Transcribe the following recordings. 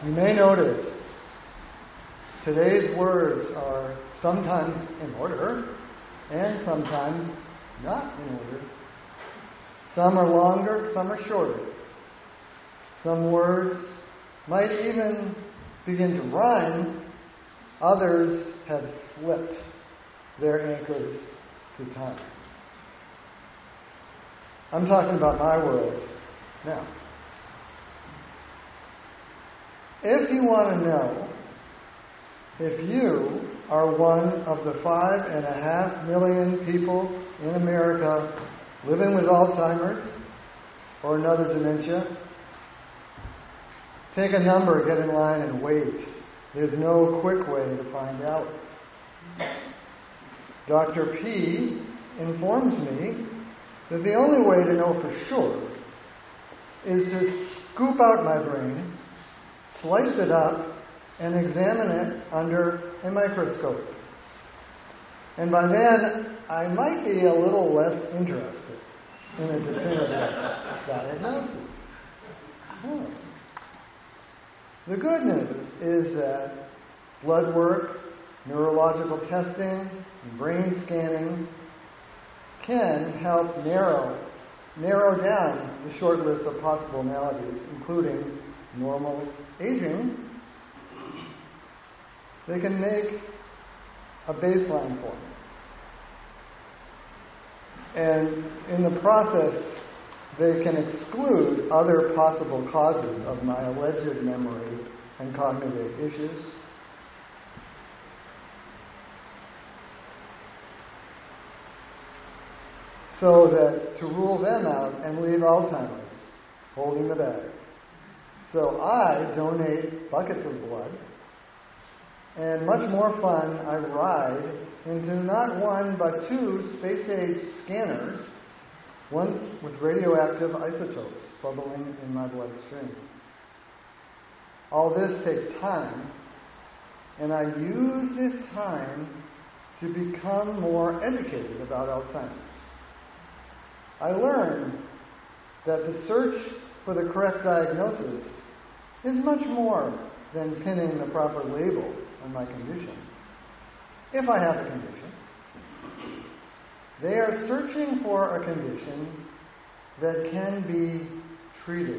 You may notice today's words are sometimes in order and sometimes not in order. Some are longer, some are shorter. Some words might even begin to rhyme. Others have slipped their anchors to time. I'm talking about my world now. If you want to know if you are one of the 5.5 million people in America living with Alzheimer's or another dementia, take a number, get in line, and wait. There's no quick way to find out. Dr. P informs me that the only way to know for sure is to scoop out my brain, slice it up, and examine it under a microscope. And by then, I might be a little less interested in a definitive diagnosis. Oh. The good news is that blood work, neurological testing, and brain scanning can help narrow down the short list of possible maladies, including normal aging. They can make a baseline for me. And in the process, they can exclude other possible causes of my alleged memory and cognitive issues. So that to rule them out and leave Alzheimer's holding the bag. So I donate buckets of blood, and much more fun, I ride into not one but two space-age scanners, one with radioactive isotopes bubbling in my bloodstream. All this takes time, and I use this time to become more educated about Alzheimer's. I learned that the search for the correct diagnosis is much more than pinning the proper label on my condition. If I have a condition, they are searching for a condition that can be treated.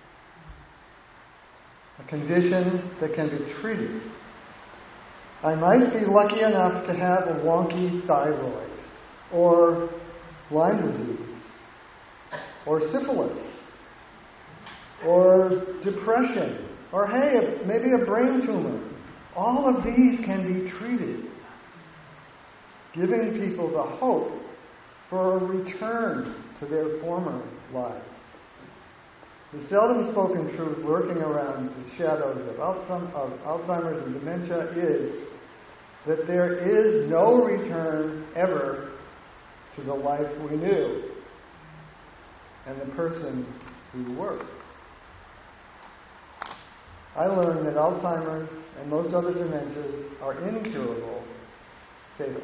A condition that can be treated. I might be lucky enough to have a wonky thyroid, or Lyme disease, or syphilis, or depression, or hey, maybe a brain tumor. All of these can be treated, giving people the hope for a return to their former lives. The seldom spoken truth lurking around the shadows of Alzheimer's and dementia is that there is no return ever to the life we knew and the person we were. I learned that Alzheimer's and most other dementias are incurable, fatal.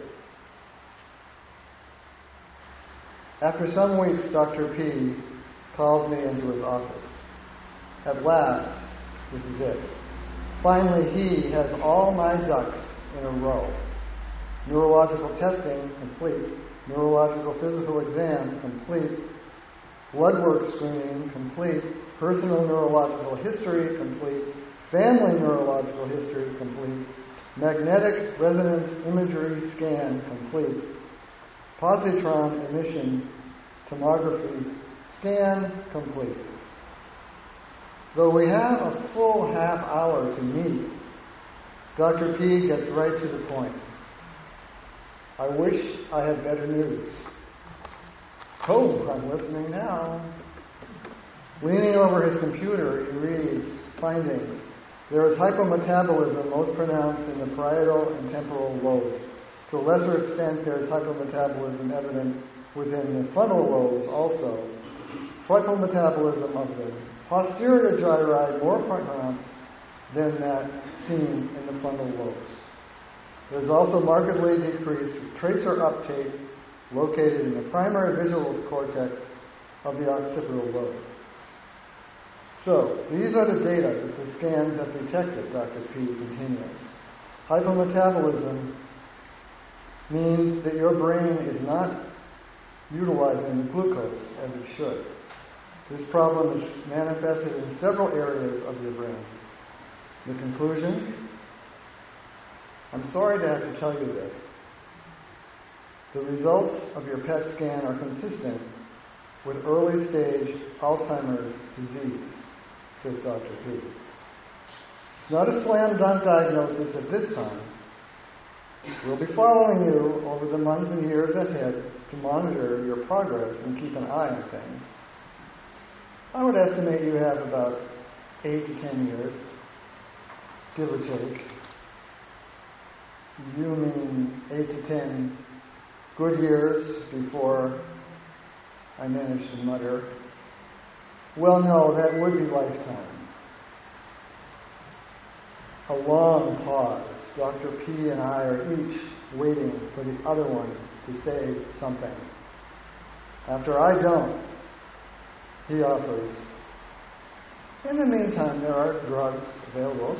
After some weeks, Dr. P calls me into his office. At last, this is it. Finally, he has all my ducks in a row. Neurological testing complete. Neurological physical exam complete. Blood work screening complete. Personal neurological history complete. Family neurological history complete. Magnetic resonance imagery scan complete. Positron emission tomography scan complete. Though we have a full half hour to meet, Dr. P gets right to the point. I wish I had better news. Oh, I'm listening now. Leaning over his computer, he reads findings. There is hypometabolism most pronounced in the parietal and temporal lobes. To a lesser extent, there is hypometabolism evident within the frontal lobes also. Hypometabolism of the posterior gyri more pronounced than that seen in the frontal lobes. There is also markedly decreased tracer uptake located in the primary visual cortex of the occipital lobe. So, these are the data that the scans have detected, Dr. P continues. Hypometabolism means that your brain is not utilizing the glucose as it should. This problem is manifested in several areas of your brain. The conclusion? I'm sorry to have to tell you this. The results of your PET scan are consistent with early stage Alzheimer's disease, says Dr. P. It's not a slam dunk diagnosis at this time. We'll be following you over the months and years ahead to monitor your progress and keep an eye on things. I would estimate you have about 8 to 10 years, give or take. You mean 8 to 10 good years before I managed to mutter, well, no, that would be lifetime. A long pause. Dr. P and I are each waiting for the other one to say something. After I don't, he offers, in the meantime, there are drugs available.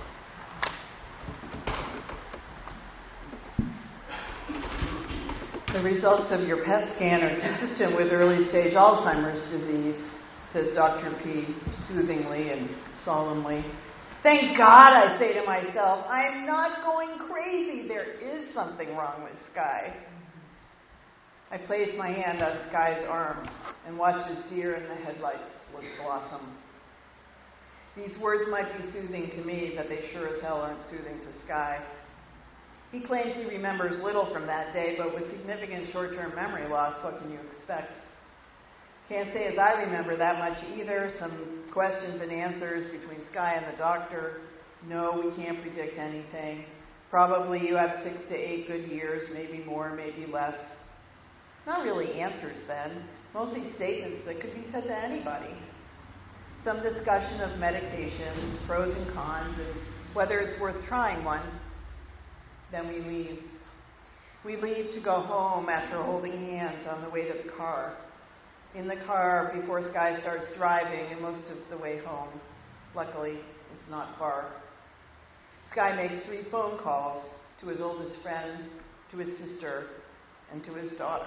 The results of your PET scan are consistent with early stage Alzheimer's disease, says Dr. P soothingly and solemnly. Thank God, I say to myself, I'm not going crazy. There is something wrong with Sky. I place my hand on Sky's arm and watch his deer in the headlights blossom. These words might be soothing to me, but they sure as hell aren't soothing to Sky. He claims he remembers little from that day, but with significant short-term memory loss, what can you expect? Can't say as I remember that much either. Some questions and answers between Sky and the doctor. No, we can't predict anything. Probably you have 6 to 8 good years, maybe more, maybe less. Not really answers then. Mostly statements that could be said to anybody. Some discussion of medications, pros and cons, and whether it's worth trying one. Then we leave. We leave to go home after holding hands on the way to the car. In the car before Sky starts driving and most of the way home. Luckily, it's not far. Sky makes 3 phone calls to his oldest friend, to his sister, and to his daughter.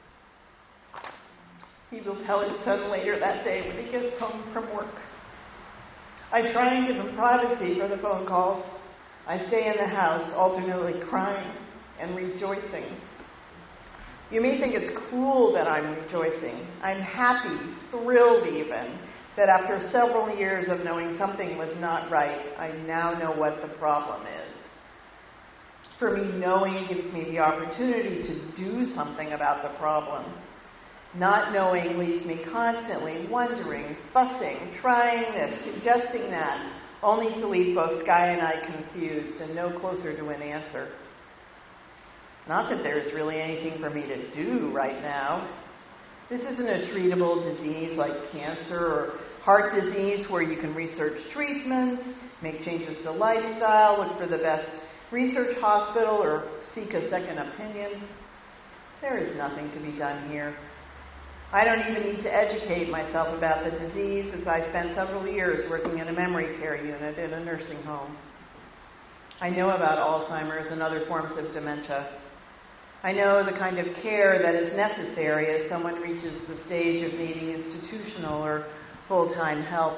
He will tell his son later that day when he gets home from work. I try and give him privacy for the phone calls. I stay in the house, alternately crying and rejoicing. You may think it's cruel that I'm rejoicing. I'm happy, thrilled even, that after several years of knowing something was not right, I now know what the problem is. For me, knowing gives me the opportunity to do something about the problem. Not knowing leaves me constantly wondering, fussing, trying this, suggesting that, only to leave both Sky and I confused and no closer to an answer. Not that there's really anything for me to do right now. This isn't a treatable disease like cancer or heart disease where you can research treatments, make changes to lifestyle, look for the best research hospital, or seek a second opinion. There is nothing to be done here. I don't even need to educate myself about the disease as I spent several years working in a memory care unit in a nursing home. I know about Alzheimer's and other forms of dementia. I know the kind of care that is necessary as someone reaches the stage of needing institutional or full-time help.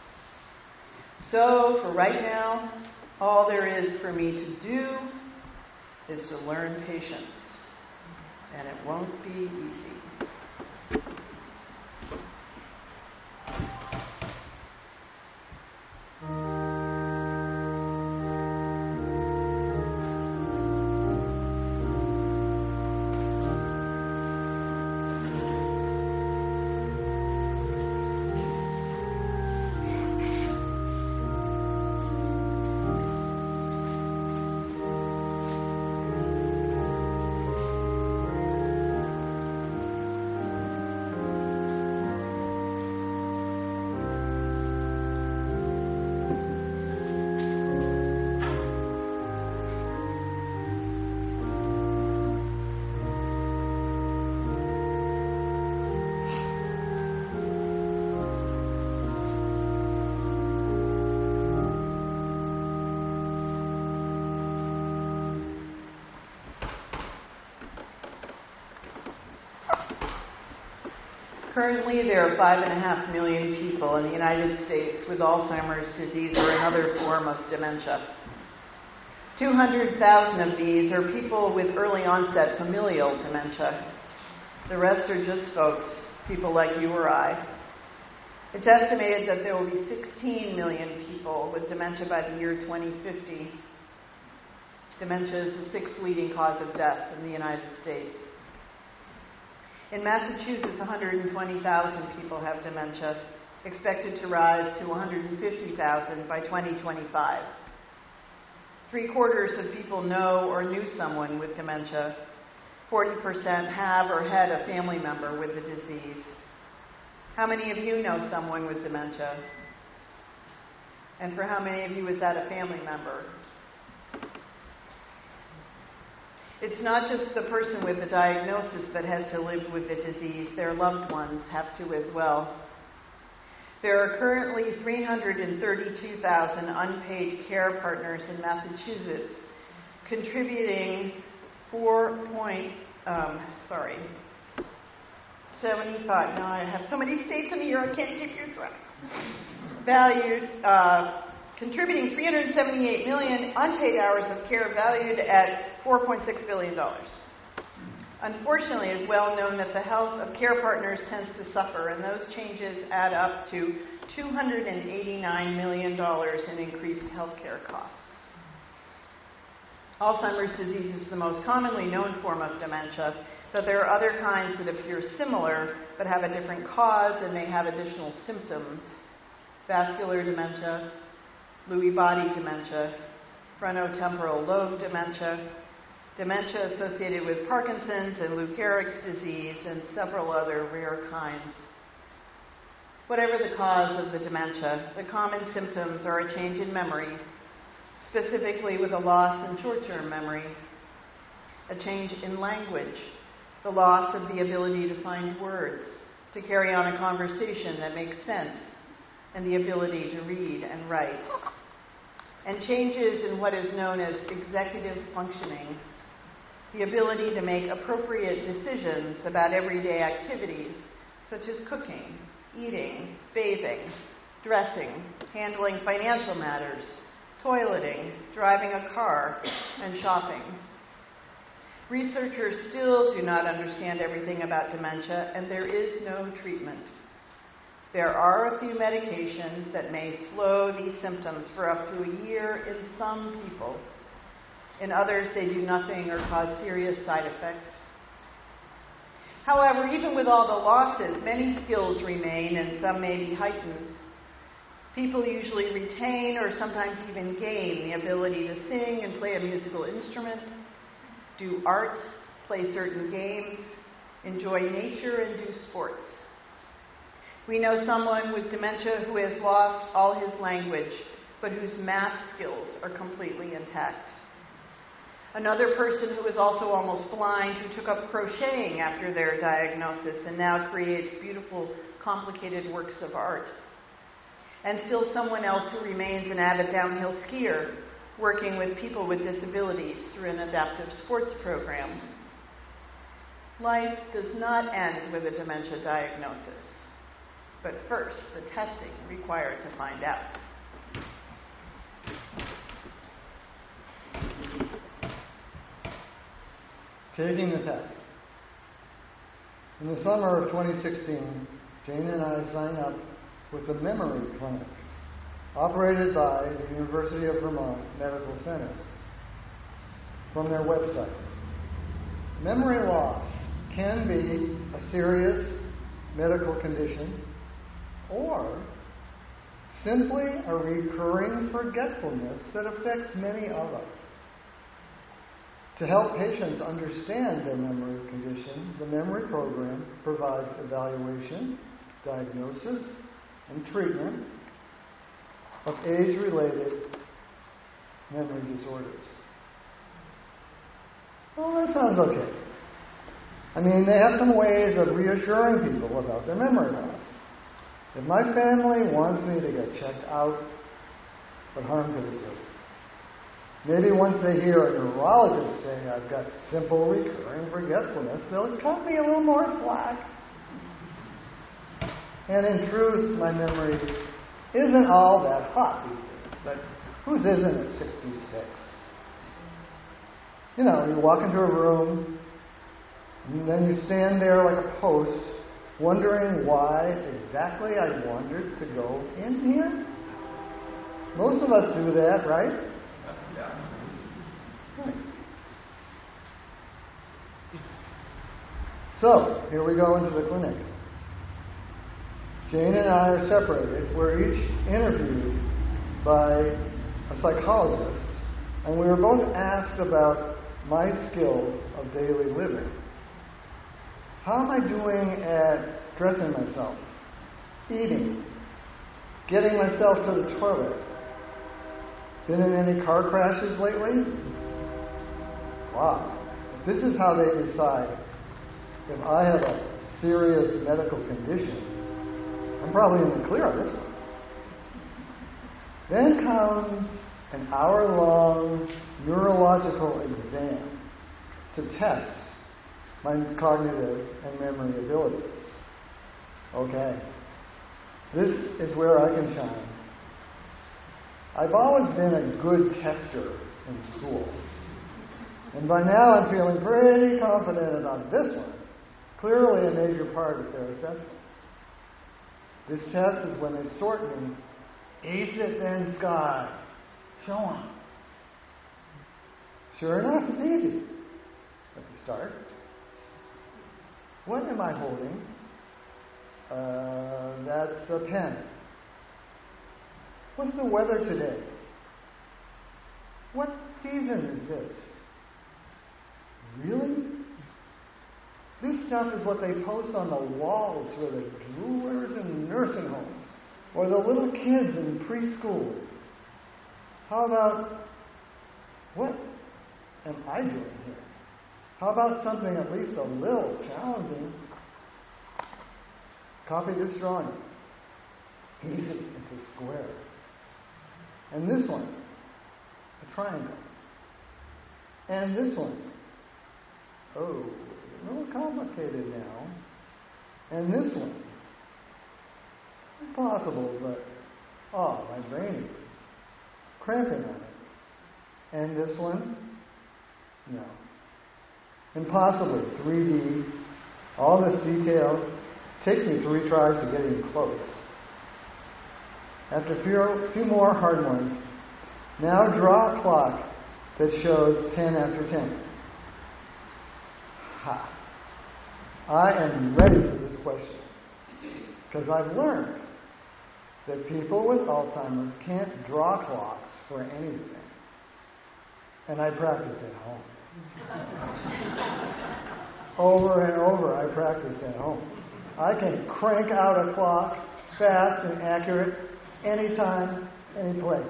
So, for right now, all there is for me to do is to learn patience. And it won't be easy. Currently, there are 5.5 million people in the United States with Alzheimer's disease or another form of dementia. 200,000 of these are people with early onset familial dementia. The rest are just folks, people like you or I. It's estimated that there will be 16 million people with dementia by the year 2050. Dementia is the 6th leading cause of death in the United States. In Massachusetts, 120,000 people have dementia, expected to rise to 150,000 by 2025. 3/4 of people know or knew someone with dementia. 40% have or had a family member with the disease. How many of you know someone with dementia? And for how many of you is that a family member? It's not just the person with the diagnosis that has to live with the disease. Their loved ones have to as well. There are currently 332,000 unpaid care partners in Massachusetts, contributing 75. Now I have so many states in a year I can't keep your track. Contributing 378 million unpaid hours of care valued at $4.6 billion. Unfortunately, it's well known that the health of care partners tends to suffer, and those changes add up to $289 million in increased health care costs. Alzheimer's disease is the most commonly known form of dementia, but there are other kinds that appear similar but have a different cause and may have additional symptoms. Vascular dementia, Lewy body dementia, frontotemporal lobe dementia, dementia associated with Parkinson's and Lou Gehrig's disease, and several other rare kinds. Whatever the cause of the dementia, the common symptoms are a change in memory, specifically with a loss in short-term memory, a change in language, the loss of the ability to find words, to carry on a conversation that makes sense, and the ability to read and write, and changes in what is known as executive functioning, the ability to make appropriate decisions about everyday activities such as cooking, eating, bathing, dressing, handling financial matters, toileting, driving a car, and shopping. Researchers still do not understand everything about dementia, and there is no treatment. There are a few medications that may slow these symptoms for up to a year in some people. In others, they do nothing or cause serious side effects. However, even with all the losses, many skills remain and some may be heightened. People usually retain or sometimes even gain the ability to sing and play a musical instrument, do art, play certain games, enjoy nature, and do sports. We know someone with dementia who has lost all his language, but whose math skills are completely intact. Another person who is also almost blind who took up crocheting after their diagnosis and now creates beautiful, complicated works of art. And still someone else who remains an avid downhill skier, working with people with disabilities through an adaptive sports program. Life does not end with a dementia diagnosis, but first the testing required to find out. Taking the test. In the summer of 2016, Jane and I signed up with the Memory Clinic, operated by the University of Vermont Medical Center. From their website, memory loss can be a serious medical condition or simply a recurring forgetfulness that affects many of us. To help patients understand their memory condition, the memory program provides evaluation, diagnosis, and treatment of age-related memory disorders. Well, that sounds okay. I mean, they have some ways of reassuring people about their memory loss. If my family wants me to get checked out, what harm could it do? Maybe once they hear a neurologist say I've got simple recurring forgetfulness, they'll cut me a little more slack. And in truth, my memory isn't all that hot these days. But whose isn't at 66? You know, you walk into a room, and then you stand there like a post, wondering why exactly I wanted to go in here. Most of us do that, right? Right. So, here we go into the clinic. Jane and I are separated. We're each interviewed by a psychologist, and we were both asked about my skills of daily living. How am I doing at dressing myself, eating, getting myself to the toilet? Been in any car crashes lately? Wow. If this is how they decide if I have a serious medical condition, I'm probably in the clear on this one. Then comes an hour-long neurological exam to test my cognitive and memory abilities. Okay. This is where I can shine. I've always been a good tester in school. And by now I'm feeling pretty confident about this one. Clearly a major part of their assessment. This test is when they sort me. Ace it, then sky. Show 'em. Sure enough, it's easy. At the start. What am I holding? That's a pen. What's the weather today? What season is this? Really? This stuff is what they post on the walls for the droolers in nursing homes or the little kids in preschool. How about, what am I doing here? How about something at least a little challenging? Copy this drawing. Easy, it's a square. And this one, a triangle. And this one, oh, a little complicated now. And this one, impossible, but, my brain is cramping on it. And this one, no. Impossibly, 3D, all this detail, takes me 3 tries to get even close. After a few more hard ones, now draw a clock that shows 10 after 10. Ha! I am ready for this question. Because I've learned that people with Alzheimer's can't draw clocks for anything. And I practice at home. Over and over, I practice at home. I can crank out a clock fast and accurate anytime, any place.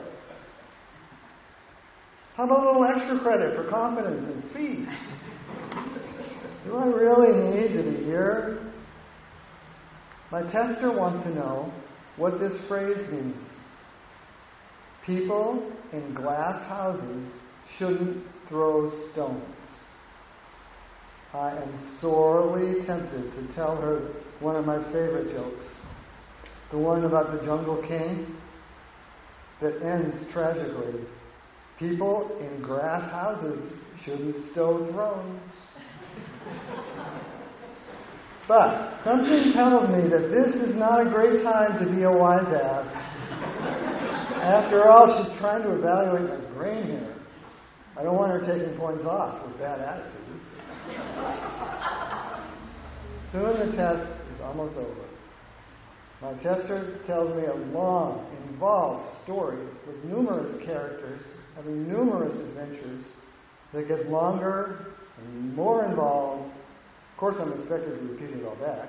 How about a little extra credit for confidence and speed? Do I really need to be here? My tester wants to know what this phrase means. People in glass houses shouldn't throw stones. I am sorely tempted to tell her one of my favorite jokes. The one about the Jungle King that ends tragically. People in grass houses shouldn't stow thrones. But something tells me that this is not a great time to be a wise ass. After all, she's trying to evaluate my brain here. I don't want her taking points off with bad attitude. Soon the test is almost over. My tester tells me a long, involved story with numerous characters having numerous adventures that get longer and more involved. Of course, I'm expected to repeat it all back.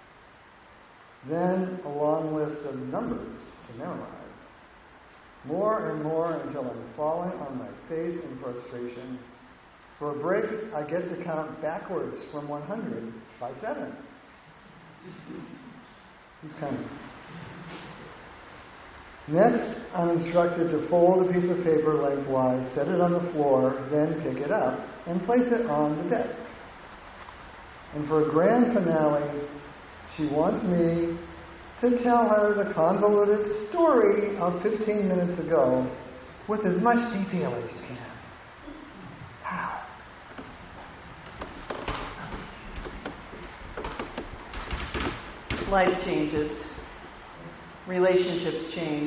Then a long list of numbers to memorize. More and more until I'm falling on my face in frustration. For a break, I get to count backwards from 100 by 7. It's kind of... Next, I'm instructed to fold a piece of paper lengthwise, set it on the floor, then pick it up and place it on the desk. And for a grand finale, she wants me to tell her the convoluted story of 15 minutes ago with as much detail as you can. How? Life changes. Relationships change.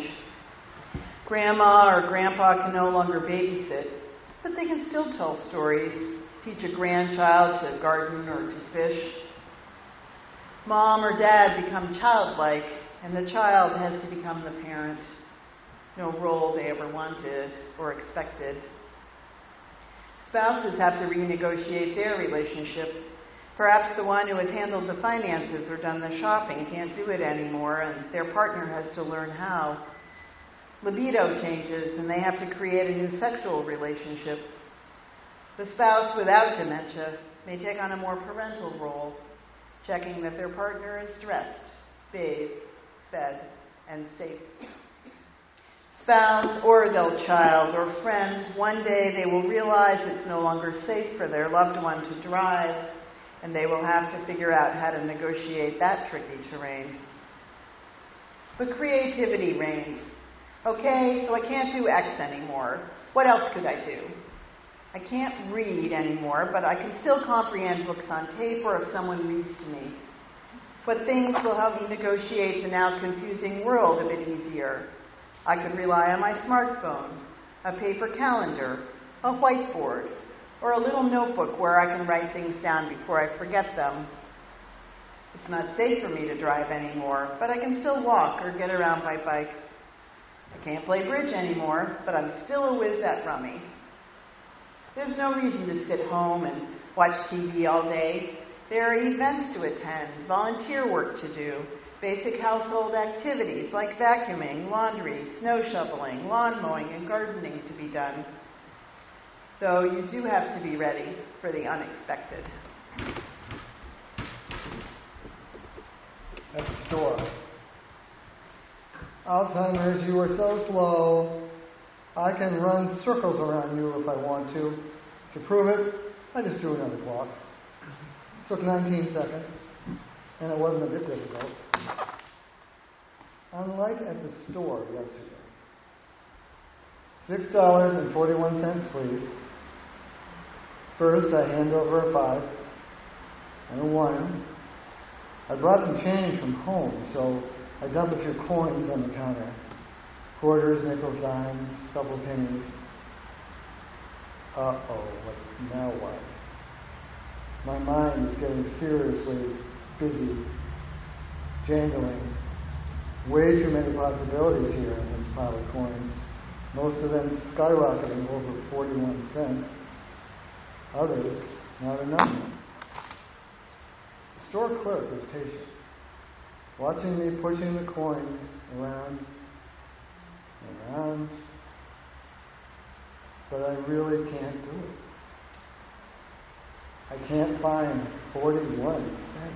Grandma or grandpa can no longer babysit, but they can still tell stories, teach a grandchild to garden or to fish. Mom or dad become childlike, and the child has to become the parent. No role they ever wanted or expected. Spouses have to renegotiate their relationship. Perhaps the one who has handled the finances or done the shopping can't do it anymore, and their partner has to learn how. Libido changes, and they have to create a new sexual relationship. The spouse without dementia may take on a more parental role, checking that their partner is dressed, bathed, fed, and safe. Spouse or adult child or friend, one day they will realize it's no longer safe for their loved one to drive, and they will have to figure out how to negotiate that tricky terrain. But creativity reigns. Okay, so I can't do X anymore. What else could I do? I can't read anymore, but I can still comprehend books on tape or if someone reads to me. What things will help me negotiate the now confusing world a bit easier? I could rely on my smartphone, a paper calendar, a whiteboard, or a little notebook where I can write things down before I forget them. It's not safe for me to drive anymore, but I can still walk or get around by bike. I can't play bridge anymore, but I'm still a whiz at rummy. There's no reason to sit home and watch TV all day. There are events to attend, volunteer work to do, basic household activities like vacuuming, laundry, snow shoveling, lawn mowing, and gardening to be done. Though you do have to be ready for the unexpected. At the store. Alzheimer's, you are so slow. I can run circles around you if I want to. To prove it, I just drew another clock. Took 19 seconds, and it wasn't a bit difficult. Unlike at the store yesterday. $6.41, please. First, I hand over a 5 and a 1. I brought some change from home, so I dump a few coins on the counter. Quarters, nickels, dimes, couple pennies. Now what? My mind is getting seriously busy, jangling. Way too many possibilities here in this pile of coins. Most of them skyrocketing over 41 cents. Others, not enough. The store clerk was patient, watching me pushing the coins around and around. But I really can't do it. I can't find 41 cents.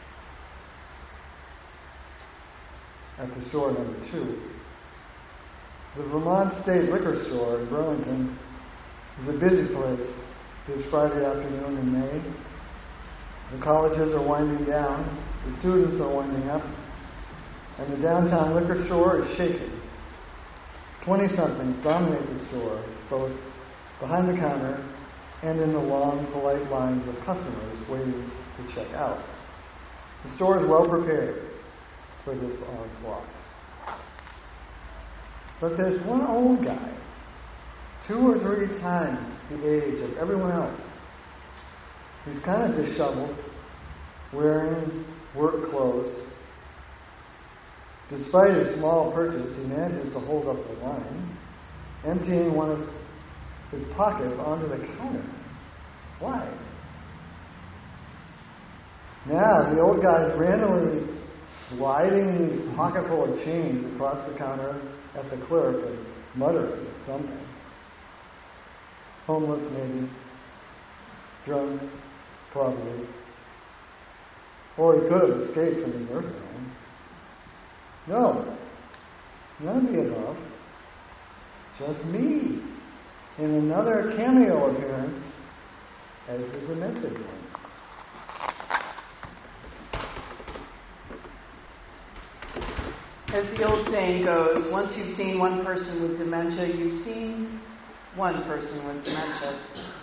At the store number 2. The Vermont State Liquor Store in Burlington is a busy place this Friday afternoon in May. The colleges are winding down, the students are winding up, and the downtown liquor store is shaking. 20-somethings dominate the store, both behind the counter and in the long, polite lines of customers waiting to check out. The store is well prepared for this onslaught. But there's one old guy, 2 or 3 times the age of everyone else. He's kind of disheveled, wearing work clothes. Despite his small purchase, he manages to hold up the line, emptying one of his pockets onto the counter. Why? Now, the old guy is randomly sliding his pocket full of change across the counter at the clerk and muttering something. Homeless, maybe. Drunk, probably. Or he could have escaped from the nursing home. No, none of the above. Just me, in another cameo appearance as the demented one. As the old saying goes, once you've seen one person with dementia, you've seen one person with dementia.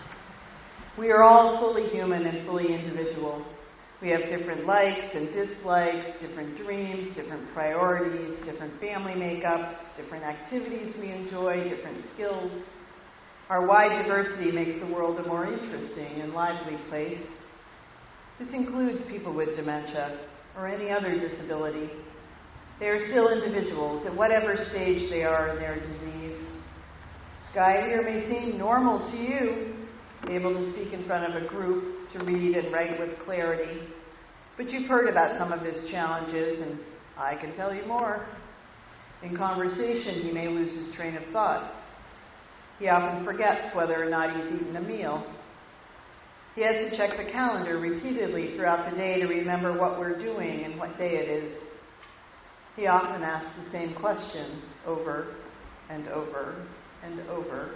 We are all fully human and fully individual. We have different likes and dislikes, different dreams, different priorities, different family makeups, different activities we enjoy, different skills. Our wide diversity makes the world a more interesting and lively place. This includes people with dementia or any other disability. They are still individuals at whatever stage they are in their disease. Sky here may seem normal to you, able to speak in front of a group, to read and write with clarity. But you've heard about some of his challenges, and I can tell you more. In conversation, he may lose his train of thought. He often forgets whether or not he's eaten a meal. He has to check the calendar repeatedly throughout the day to remember what we're doing and what day it is. He often asks the same question over and over and over.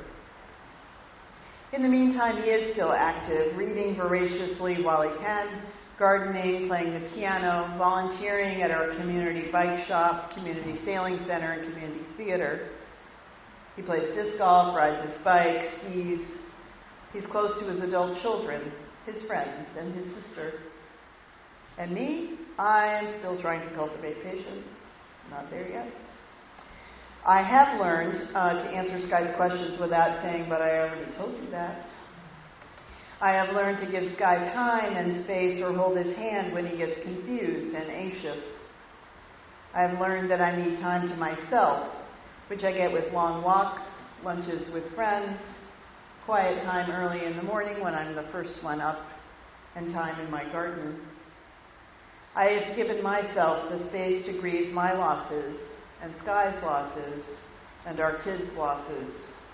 In the meantime, he is still active, reading voraciously while he can, gardening, playing the piano, volunteering at our community bike shop, community sailing center, and community theater. He plays disc golf, rides his bike, skis. He's close to his adult children, his friends, and his sister. And me, I am still trying to cultivate patience. Not there yet. I have learned to answer Sky's questions without saying, but I already told you that. I have learned to give Sky time and space or hold his hand when he gets confused and anxious. I have learned that I need time to myself, which I get with long walks, lunches with friends, quiet time early in the morning when I'm the first one up, and time in my garden. I have given myself the space to grieve my losses, and Sky's losses, and our kids' losses.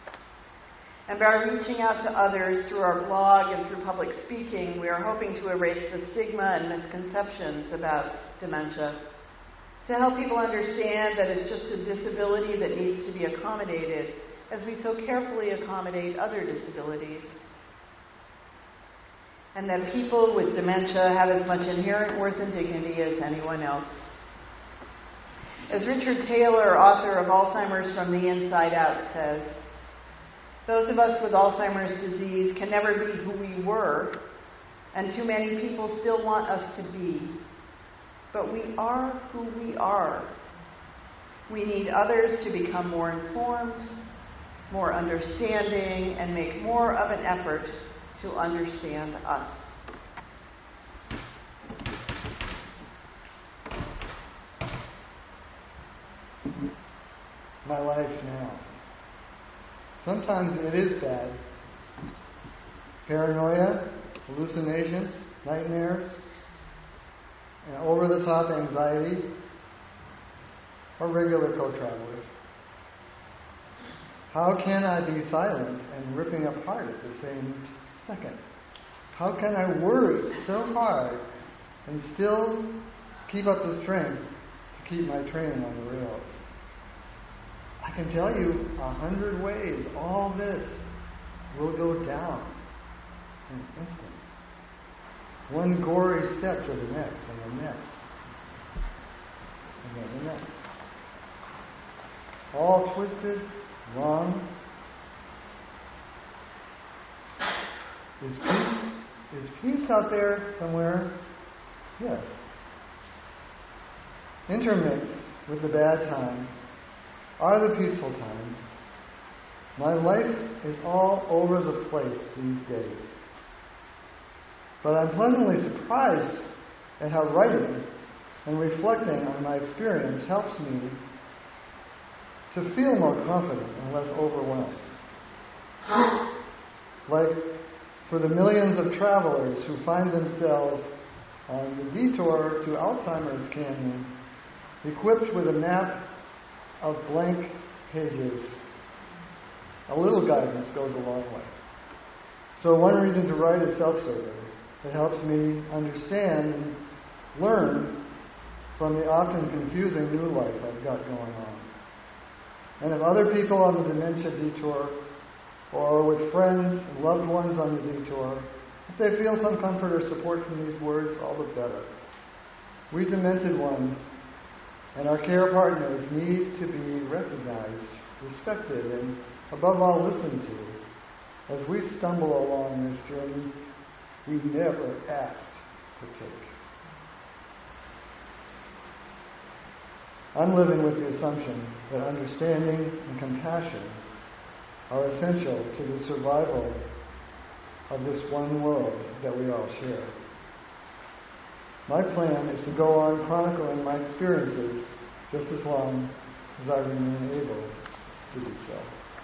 And by reaching out to others through our blog and through public speaking, we are hoping to erase the stigma and misconceptions about dementia, to help people understand that it's just a disability that needs to be accommodated, as we so carefully accommodate other disabilities. And that people with dementia have as much inherent worth and dignity as anyone else. As Richard Taylor, author of Alzheimer's from the Inside Out, says, those of us with Alzheimer's disease can never be who we were, and too many people still want us to be. But we are who we are. We need others to become more informed, more understanding, and make more of an effort to understand us. My life now. Sometimes it is bad. Paranoia, hallucinations, nightmares, and over-the-top anxiety, or regular co-travelers. How can I be silent and ripping apart at the same second? How can I worry so hard and still keep up the strength to keep my train on the rails? I can tell you 100 ways all this will go down in an instant. One gory step to the next, and the next, and then the next. All twisted, wrong. Is peace out there somewhere? Yes. Intermixed with the bad times are the peaceful times. My life is all over the place these days. But I'm pleasantly surprised at how writing and reflecting on my experience helps me to feel more confident and less overwhelmed. Like for the millions of travelers who find themselves on the detour to Alzheimer's Canyon, equipped with a map of blank pages, a little guidance goes a long way. So one reason to write is self-serving. It helps me understand and learn from the often confusing new life I've got going on. And if other people on the dementia detour, or with friends and loved ones on the detour, if they feel some comfort or support from these words, all the better. We demented ones And our care partners need to be recognized, respected, and above all listened to as we stumble along this journey we never asked to take. I'm living with the assumption that understanding and compassion are essential to the survival of this one world that we all share. My plan is to go on chronicling my experiences just as long as I remain able to do so.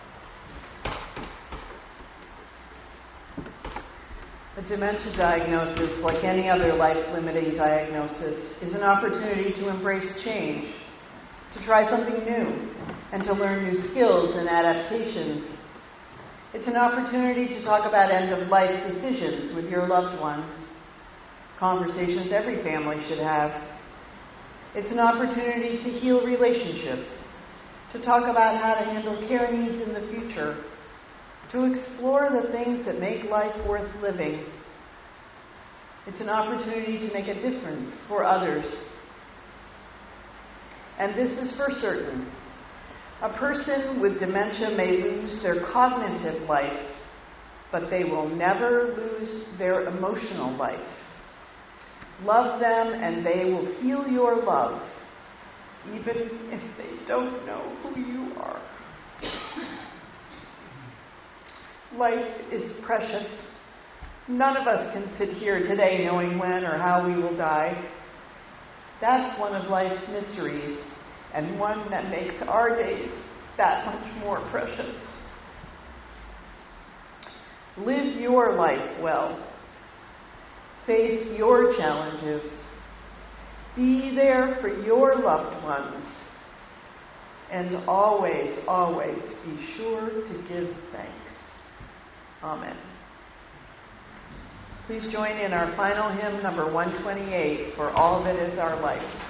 A dementia diagnosis, like any other life-limiting diagnosis, is an opportunity to embrace change, to try something new, and to learn new skills and adaptations. It's an opportunity to talk about end-of-life decisions with your loved ones, conversations every family should have. It's an opportunity to heal relationships, to talk about how to handle care needs in the future, to explore the things that make life worth living. It's an opportunity to make a difference for others. And this is for certain. A person with dementia may lose their cognitive life, but they will never lose their emotional life. Love them and they will feel your love, even if they don't know who you are. Life is precious. None of us can sit here today knowing when or how we will die. That's one of life's mysteries, and one that makes our days that much more precious. Live your life well. Face your challenges. Be there for your loved ones. And always, always be sure to give thanks. Amen. Please join in our final hymn, number 128, For All That Is Our Life.